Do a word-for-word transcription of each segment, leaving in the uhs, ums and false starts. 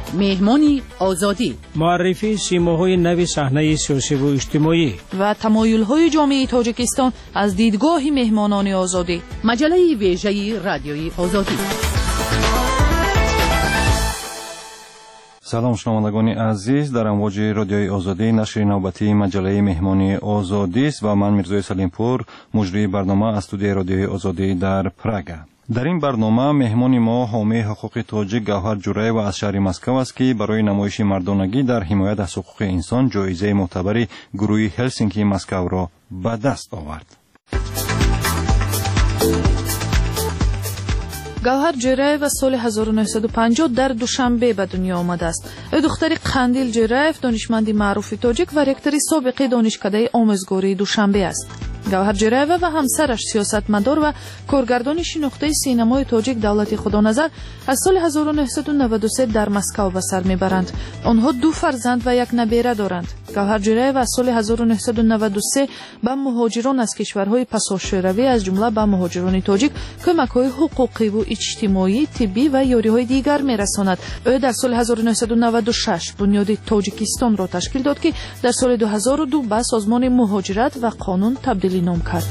مهمانی آزادی، معرفی سیماهای نو صحنه سیاسی و اجتماعی و تمایل‌های جامعه تاجیکستان از دیدگاه مهمانان آزادی. مجله ویژه رادیوی آزادی. سلام شنوندگان عزیز، در امواج رادیوی آزادی نشر نوبتی مجله مهمانی آزادی است و من میرزای سلیمپور مجری برنامه از استودیوی رادیوی آزادی در پراگ. در این برنامه مهمان ما حامی حقوق تاجیک گوهر جورایی و از شهر مسکو است که برای نمایش مردانگی در حمایت از حقوق انسان جایزه معتبر گروه هلسینکی مسکو را به دست آورد. گوهر جورایف سال هزار و نهصد و پنجاه در دوشنبه به دنیا آمده است. او دختر قندیل جورایف دانشمند معروف تاجیک و رکتور سابق دانشکده آموزگاری دوشنبه است. گوهر جورایف و همسرش سیاستمدار و کارگردان شناخته سینمای تاجیک دولت خدانظر از سال هزار و نهصد و نود و سه در مسکو به سر میبرند. آنها دو فرزند و یک نبیره دارند. گوهر جورایف از سال هزار و نهصد و نود و سه به مهاجران از کشورهای پساشوروی از جمله به مهاجران تاجیک کمک‌های حقوقی و اجتماعی، طبی و یاری‌های دیگر می‌رساند. او در سال هزار و نهصد و نود و شش بنیاد تاجیکستان را تشکیل داد که در سال دو هزار و دو به سازمان مهاجرت و قانون تبدیلی نام کرد.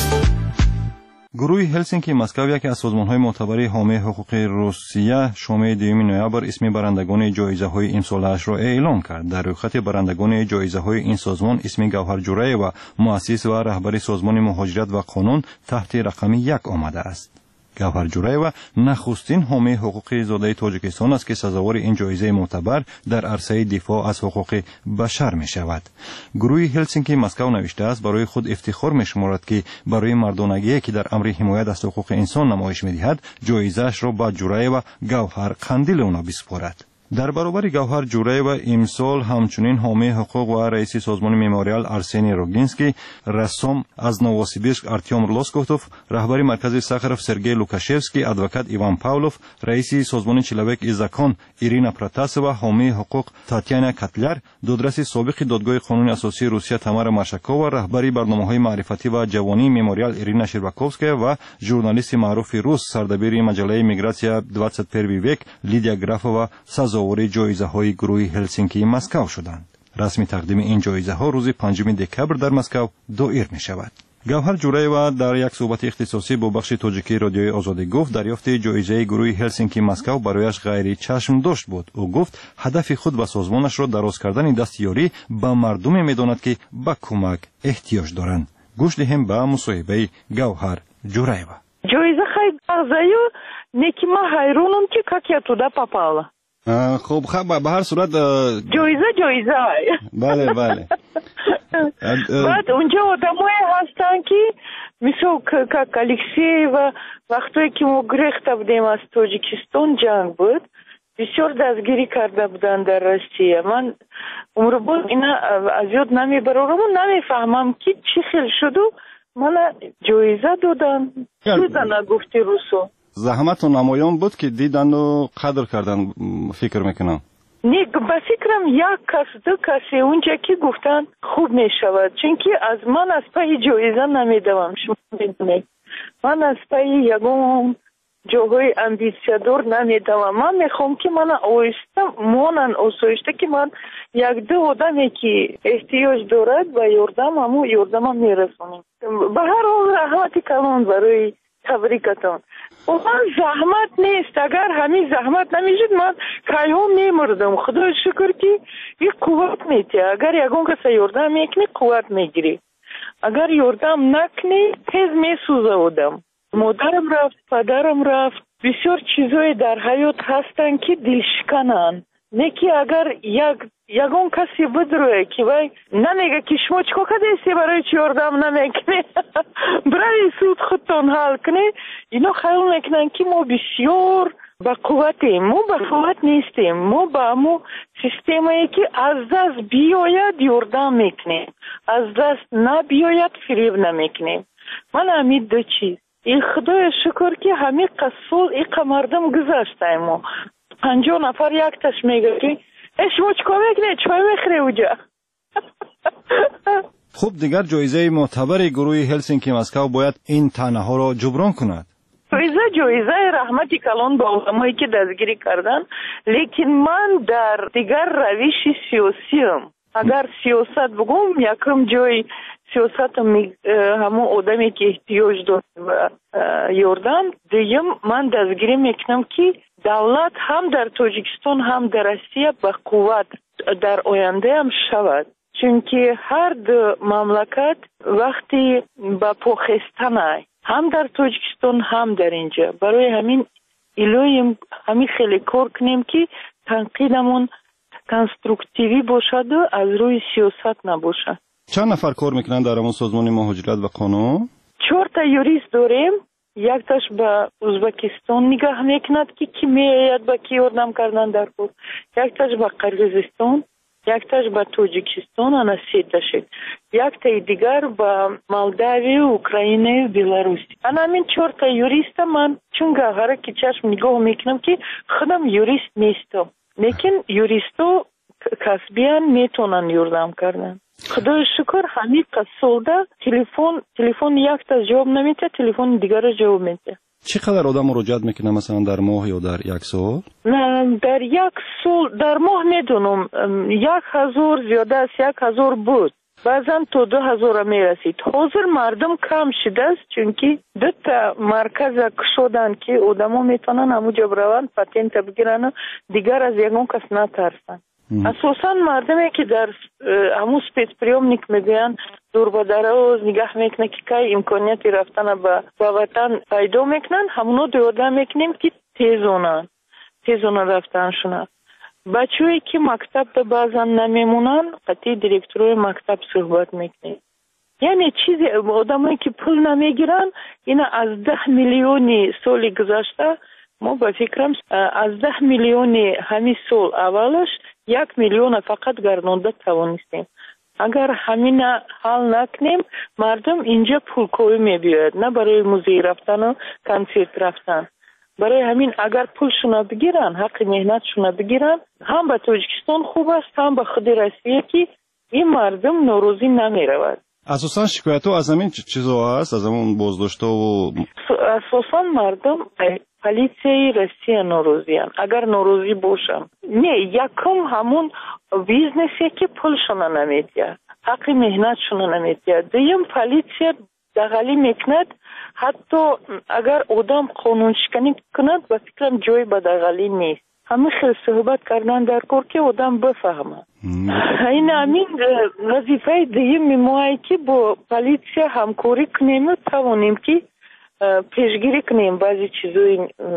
گروه هلسینکی مسکو یکی از سازمان‌های معتبر حامی حقوق روسیه شام دوم نوامبر اسم برندگان جایزه‌های امسالش را اعلام کرد. در رخصت برندگان جایزه‌های این سازمان اسم گوهر جورایی و مؤسس و رهبر سازمان مهاجرت و قانون تحت رقم یک آمده است. گوهر جورایی و نخستین حامی حقوق زاده تاجیکستان است که سزاوار این جایزه معتبر در عرصه دفاع از حقوق بشر می شود. گروه هلسینکی مسکو نوشته است برای خود افتخار می شمارد که برای مردانگی که در امر حمایت از حقوق انسان نمایش می دهد جایزه‌اش را به جورایی و گوهر قندیل اونا بسپارد. در برابر گوهر جورایی و امسال همچنین حامی حقوق و رئیس سازمان مموریال ارسنی روگینسکی، رسام از نووسیبیرسک ارتیوم لوسکوتوف، رهبر مرکز ساخارف سرگئی لوکاشevski، ادوکات ایوان پاولوف، رئیس سازمان چلوک ایزاکون ایرینا پراتاسووا، حامی حقوق تاتیانا کاتلر، دادرس سابق دادگاه قانون اساسی روسیه تامارا ماشاکووا، رهبر برنامه‌های معرفتی و جوانی مموریال ایرینا شرباکوفسکیا و ژورنالیست معروف روس سردبیر مجله میگراتسیا بیست و یک ویک لیدیا گرافووا سزاوار جایزه های گروه هلسینکی مسکو شدند. رسمی تقدیم این جایزه ها روز پنجم دکبر در مسکو دایر می شود. گوهر جورایوا در یک صحبت اختصاصی با بخش تاجیکی رادیوی آزادی گفت دریافت جایزه گروه هلسینکی مسکو برایش غیر چشم داشت بود. او گفت هدف خود و سازمانش را دراز کردن دستیاری به مردم می‌داند که به کمک احتیاج دارند. گوش دهیم به مصاحبه گوهر جورایوا. جایزه خیلی بغضایی نیکی ما حیرانم که как я туда попала. خب خب به هر صورت جایزه جایزه بله بله بعد اونجا آدمایی هستن که مثل как Алексеева وقتی که ما گریخته بودیم از تاجیکستان جنگ بود بسیار دستگیری کرده بودن در روسیه. من عمر بود اینا از یاد نمیبرم و نمیفهمم که چی خیلی شد و من جایزه دادن دادن نگفتی روسو. زحمت و نمایان بود که دیدن و قدر کردن فکر میکنم. نه به فکرم یک کس دو کسی اونجا که گفتن خوب میشود چون که از من از پای جایزه نمیدوم. شما میدونید من از پای یگون جاهای امبیسیادور نمیدوم. من میخوام که من آیسته مانن آسایشته که من یک دو آدمی که احتیاج دارد و یاردم همو یاردم میرسونیم. به هر حال رحمتی کلان برای تبریکتان. و من زحمت نیست. اگر همین زحمت نمیشد من کایهم نمیردم. خدا شکر که یک قوت میده. اگر یکون کسی یاردم میکنی قوت میگیری. اگر یاردم نکنی تیز میسوزه آدم. مادرم رفت، پدرم رفت. بسیار چیزای در حیات هستن که دلشکنن. نه که اگر یک یگون کسی بدروه که وای نمیگه که شما چکو کدیستی برای چی یاردم نمیکنی برای سود خودتون حل کنی اینا خیال میکنن که ما بسیار با قوتیم. ما با قوت نیستیم. ما با همو سیستمی که از دست بیاید یاردم میکنیم از دست نبیاید فریب نمیکنیم. من همین دو چیز این خدای شکر که همین قصول این مردم گذاشته ما پنجاه نفر یک تش میگه که شما چکا میکنه چای میخوره اوجا. خب دیگر جایزه معتبر گروه هلسینکی مسکو باید این طعنه ها را جبران کند. جایزه جایزه رحمتی کلان با آدمایی که دستگیری کردن، لیکن من در دیگر روش سیاسیم. اگر سیاست بگم یکم جای سیاست همون آدمی که احتیاج داره و یاردم، دیگه من دستگیری میکنم که دولت هم در تاجیکستان هم در روسیه به قوت در آینده هم شود، چونکه هر دو مملکت وقتی با پاخستن هم در تاجیکستان هم در اینجا، برای همین ایلویم همین خیلی کار کنیم که تنقیدمون کنسترکتیوی باشد و از روی سیاست نباشه. چند نفر کار میکنن در همون سازمان مهاجرت و قانون؟ چهار تا یوریست داریم. یک تاش به ازبکستان نگاه میکند که کی میاید با کی یاردم کردن در کار، یک تاش به قرقیزستان، یک تاش به تاجیکستان، انا سه تاش، یک تا دیگر به مولداوی، اوکراینه و بلاروسی. انا همین چهار تا یوریست من چون گاهره که چشم نگاه میکنم که خودم یوریست نیستم، لیکن یوریستو کسبیان میتونن یاردم کردن. خدای شکر همین قصولده تلفن تلفن یک تا جواب نمیده، تلفن دیگر جواب میده. چقدر آدم مراجعت میکنه مثلا در ماه یا در یک سال؟ نه در یک سال در ماه میدونم یک هزار زیاده است، یک هزار بود، بعضا تا دو هزار میرسید. حاضر مردم کم شده است چونکی دو تا مرکز شدن که آدما میتونن همونجا بروند پاتنت بگیرن و دیگر از یگان کس نترسن. اساسا مردمی که در همون سپیس پریومنیک میگن دور به دراز نگاه میکنه که که امکانیتی رفتن به وطن پیدا میکنن، همونو دیاده میکنیم که تیزونن تیزونن رفتنشونه. بچه‌ای که مکتب به بعضا نمیمونن قطعی دیرکتورای مکتب صحبت میکنه. یعنی چیزی آدمایی که پول نمیگیرن، اینا از ده میلیونی سالی گذشته ما با فکرم از ده میلیونی همین سال اولش یک میلیون فقط گردانده توانستیم. اگر همین حل نکنیم مردم اینجا پولکوی میبیاید، نه برای موزه رفتن و کنسرت رفتن. برای همین اگر پولشون بگیرن، حق مهنتشون بگیرن، هم به تاجیکستان خوب است هم به خود روسیه که این مردم نوروزی نمیرود. اساسا شکایت ها از همین چیزا هست، از همون بازداشت و اساسا مردم پلیسی روسیه نوروزیان. اگر نوروزی باشن نه یکم همون بیزنسی که پولشون نمیدید، حق مهنتشون نمیدید. دیم پلیسی دغلی میکند، حتی اگر آدم قانون شکنی کند با فکرم جای به دغلی نیست. همه خیلی صحبت کردن در کار که آدم بفهمه. این همین وظیفه دیم میمونه که با پلیسی همکاری کنیم و توانیم که پیشگیری کنیم بعضی چیزایی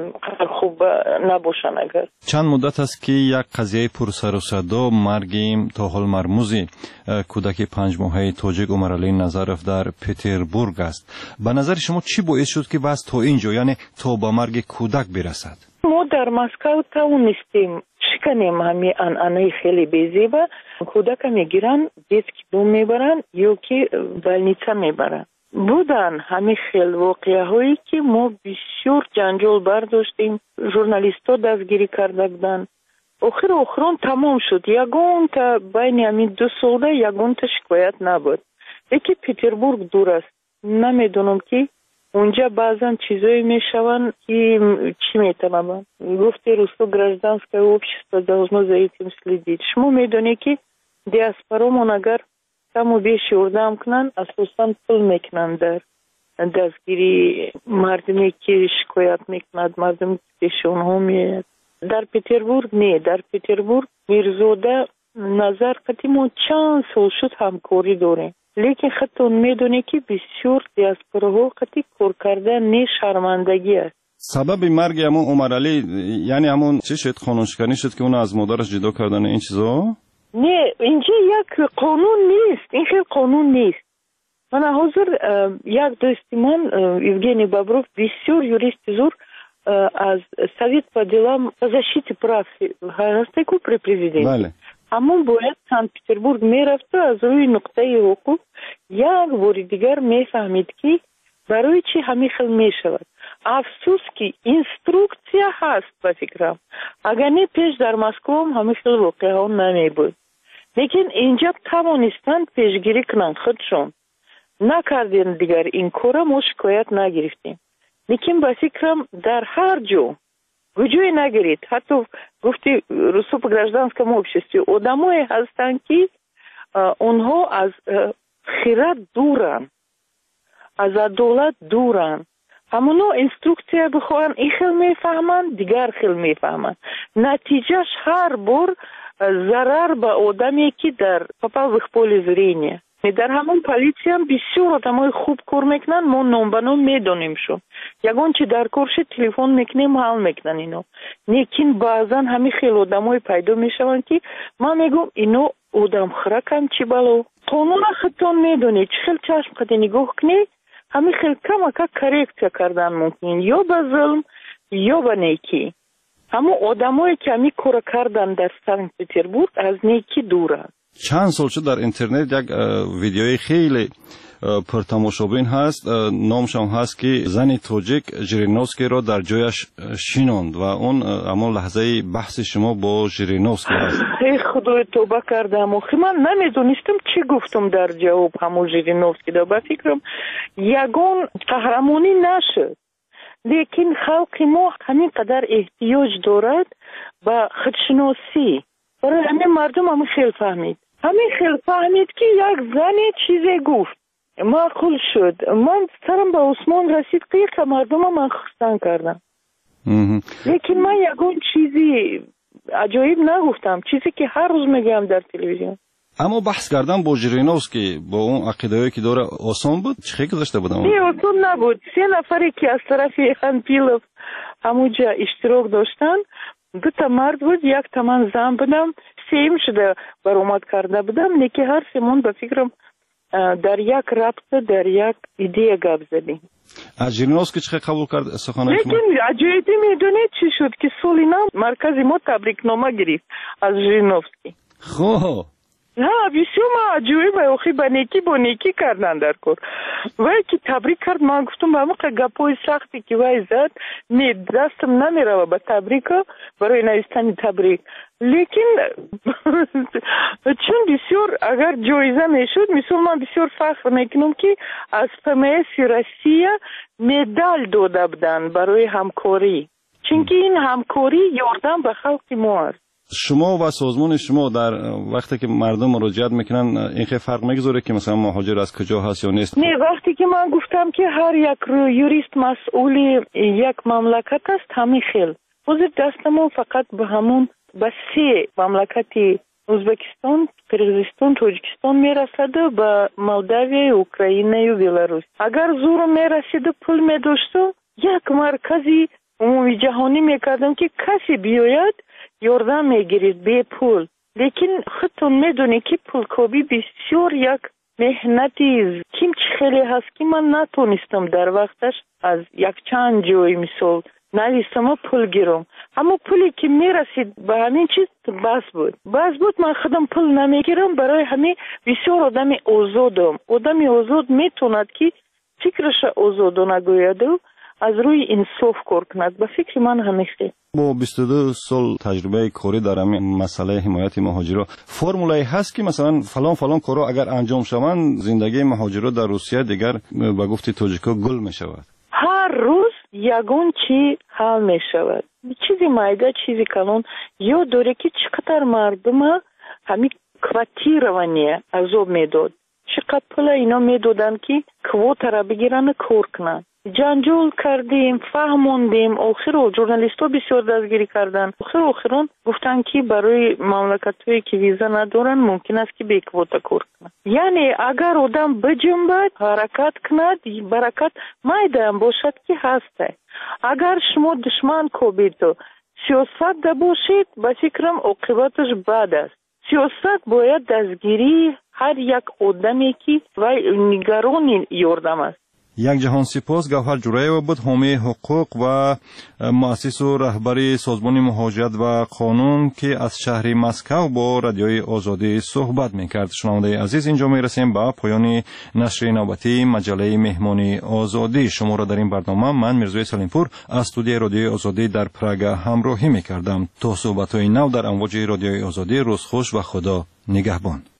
خوب نباشن. اگر چند مدت است که یک قضیه پر سر و صدا مرگ تا حال مرموزی کودک پنج ماهه تاجیک عمرعلی نظرف در پتربورگ است. به نظر شما چی باعث شد که بس تا اینجا، یعنی تا به مرگ کودک برسد؟ ما در مسکو توانستیم شکنیم همین انانه خیلی بیزیبه. کودک میگیرن دیسک دوم میبرن یا که بلنیچه میبرن. بودن همین خیلی واقعه هایی که ما بسیار جنجال برداشتیم، ژورنالیست ها دستگیری کرده بودن. آخر آخران تمام شد. یگان تا بین همین دو ساله یگان تا شکایت نبود. یکی پتربورگ دور است، نمیدونم که اونجا بعضا چیزایی میشون که چی میتونم گفتی روستو گражданское общество должно за этим следить. شما میدونی که دیاسپورامون اگر کمو بیش یاردم کنن اساسا پول میکنن در دستگیری مردمی که شکایت میکند، مردمی که پیش اونها میاد. در پتربورگ نه، در پتربورگ میرزاده نظر قدیمون چند سال شد همکاری داریم، لیکن خودتون میدونی که بسیار دیاسپوراها قطعی کار کردن نه شرمندگی است. سبب مرگ همون عمرعلی یعنی همون چی شد؟ خانوشکنی شد که اون از مادرش جدا کردن این چیزا؟ نه اینجا یک قانون نیست، این خیلی قانون نیست. من حاضر یک دوستی من Евгений Бобров بسیار یوریست زور از Совет по делам по защите прав гражданских при президенте. بله. همون باید سنت پتربورگ میرفت و از روی نقطه حقوق یک بار دیگر میفهمید که برای چی همین خیلی میشود. افسوس که اینستروکسیا هست با فکرم. اگر نه پیش در مسکو هم همین خیلی واقعه ها نمی بود. لیکن اینجا توانستند پیشگیری کنند خودشون. نکردین دیگر این کار ما شکایت نگرفتیم. لیکن با فکرم در هر جو وجوی نگیرید. حتی گفتی رسوب گражданском обществе آدمایی هستند که اونها از خیرات دورن، از عدالت دورن. همونو اینستروکسیا بخوان این خیل میفهمن، دیگر خیل میفهمن. نتیجهش هر بار ضرر به آدمی که در попал в их поле зрения. در همون پلیسی هم بسیار آدمای خوب کار میکنن، ما نام به نام میدونیم شو. یگان چی در کارش تلفن میکنیم حل میکنن اینو. لیکن بعضا همین خیلی آدمای پیدا میشون که من میگم اینو آدم خرکم چی بلو. قانون خودتون میدونید چه خیلی چشم قدی نگاه کنی همین خیلی کم اکا کرکتیا کردن ممکن یا به ظلم یا به نیکی. همون آدمایی که همین کار کردن در سنت پتربورگ از نیکی دورن. چند سال شد در اینترنت یک ویدیوی خیلی پرتماشابین هست، نامش هم هست که زن تاجیک ژیرینوفسکی را در جایش شیناند و اون اما لحظه بحث شما با ژیرینوفسکی هست. ای خدای توبه کردم آخه من نمیدونستم چی گفتم در جواب همون ژیرینوفسکی. دا با فکرم یگان قهرمانی نشد، لیکن خلق ما همین قدر احتیاج دارد به خودشناسی. برای همین مردم هم خیلی فهمید همین خیلی فهمید که یک زنی چیزی گفت معقول شد. من سرم به عثمان رسید که مردم هم من خستن کردم. لیکن من یکون چیزی عجایب نگفتم، چیزی که هر روز میگم در تلویزیون. اما بحث کردن با ژیرینوفسکی با اون عقیده‌ای که داره آسان بود؟ چه خیلی گذشته بودم؟ نه آسان نبود. سه نفری که از طرف خانپیلوف همونجا اشتراک داشتن، دو تا مرد بود، یک تا من زن بودم، سیم شده برآمد کرده بودم، لیکن هر سیمون به فکرم در یک رابطه در یک ایده گپ زدیم. از ژیرینوفسکی چه قبول کرد سخنان شما؟ لیکن عجایبی میدونید چی شد که سولینا مرکز ما تبریکنامه گرفت از ژیرینوفسکی. خب ها بسیار ما عجایب اخی با نیکی با نیکی کردن در کار. وای که تبریک کرد من گفتم با موقع گپای سختی که وای زد نه دستم نمیره با تبریک برای نوشتن تبریک. لیکن چون بسیار اگر جایزه میشد مثلا من بسیار فخر میکنم که از پمس روسیه مدال داده بودن برای همکاری، چون که این همکاری یاردن به خلق ما است. شما و سازمان شما در وقتی که مردم مراجعت میکنن این خیلی فرق میگذاره که مثلا مهاجر از کجا هست یا نیست؟ نه، وقتی که من گفتم که هر یک یوریست مسئول یک مملکت است همین خیل وزیر دستمون فقط به همون به سه مملکتی ازبکستان، قرغیزستان، تاجیکستان میرسد و به مولداویا، اوکراین و بلاروس. اگر زور میرسید پول میداشت یک مرکزی عمومی جهانی میکردم که کسی بیاید یاردن میگیرید به پول. لیکن خودتون میدونی که پولکوبی بسیار یک مهنتی کم خیلی هست که من نتونستم در وقتش از یک چند جای مثال نویستم پول گیرم. اما پولی که میرسید به همین چیز بس بود بس بود من خودم پول نمیگیرم. برای همین بسیار آدم آزادم. آدم آزاد میتوند که فکرش آزاد نگوید و از روی انصاف کار کند. به فکر من همیشه با بیست و دو سال تجربه کاری در مسئله حمایت مهاجرا فرمولایی هست که مثلا فلان فلان کارا اگر انجام شوند زندگی مهاجرا در روسیه دیگر به گفت تاجیکا گل می شود؟ هر روز یگون چی حل می شود. چیزی مایده چیزی کلان یا دوره که چقدر مردم همین کواتیروانی عذاب میداد، چقدر پول اینا میدادن که کوتا را بگیرن کار کنن. جنجال کردیم، فهموندیم، آخر ژورنالیست ها بسیار دستگیری کردن. آخر آخران گفتن که برای مملکت هایی که ویزا ندارن ممکن است که به کوتا کار کنن. یعنی اگر آدم بجنبد حرکت کند برکت میدم باشد که هسته. اگر شما دشمن کوبید و سیاست ده باشید به فکرم عاقبتش بد است. سیاست باید دستگیری هر یک آدمی که و نگران یاردم است. یک جهان سپاس. گوهر جورایوا بود، حامی حقوق و مؤسس و رهبری سازمان مهاجرت و قانون که از شهر مسکو با رادیوی آزادی صحبت میکرد. شنونده عزیز، اینجا میرسیم به پایان نشر نوبتی مجله مهمانی آزادی. شما را در این برنامه من میرزوی سلیمپور از استودیوی رادیوی آزادی در پراگ همراهی میکردم. تا صحبت‌های نو در امواج رادیوی آزادی، روز خوش و خدا نگهبان.